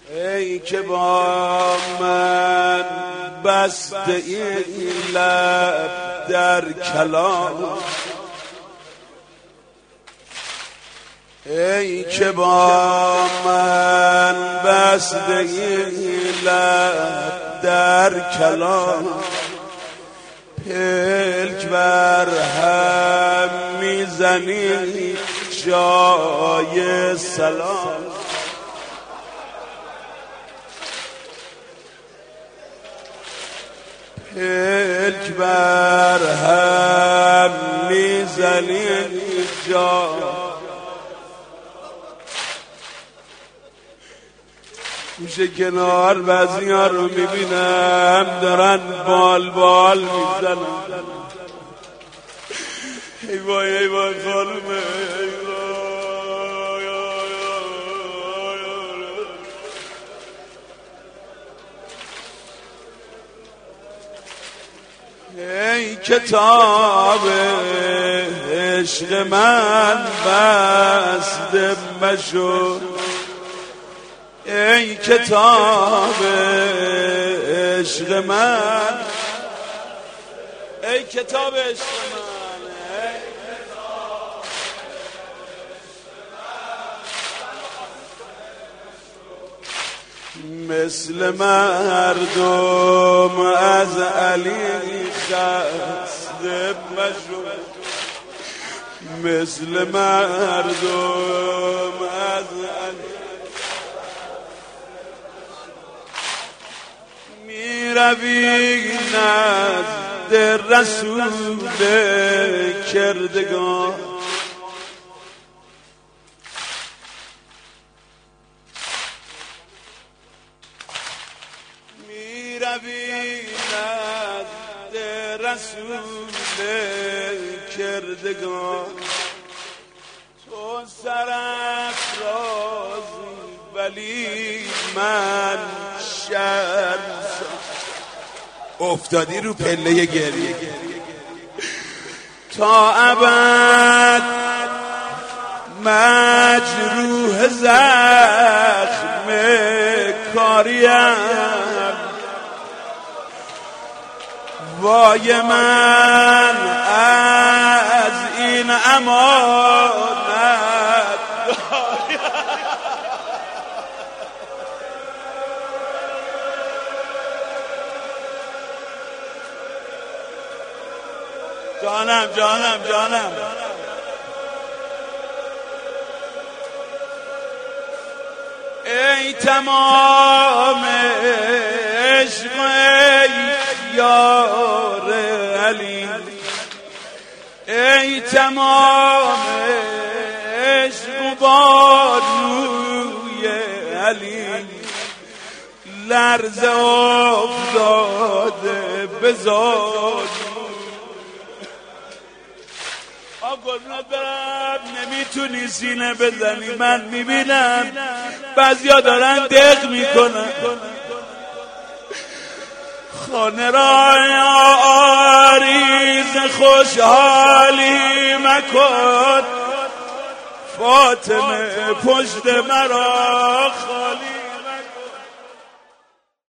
ای که با من بسته این لب در کلام، ای که با من بسته این لب در کلام، پلک بر هم میزنی جای سلام. پلک بر هم میزنی جای گوشه کنار. بعضی ها رو میبینم دارن بال بال میزنن. ای وای ای وای خانومه، ای وای. ای کتاب عشق من بسته مشو، ای کتاب عشق من، ای کتاب عشق من، مثل مردم از علی خسته مشو، مثل مردم از علی میروی نزد رسول کردگار، میروی نزد رسول کردگار. تو سرافرازی ولی من شرم افتادی رو پله گریه. تا ابد مجروح زخم کاریم، وای من از این امانت جانم جانم جانم. ای تمام عشق ای یار علی، ای تمام عشق بانوی علی، لرز افتاده بزاد قربونت برم. نمیتونی سینه بزنی، من میبینم بعضیا دارن دق میکنن. خانه را آریز خوشحالی مکن، فاطمه پشت مرا خالی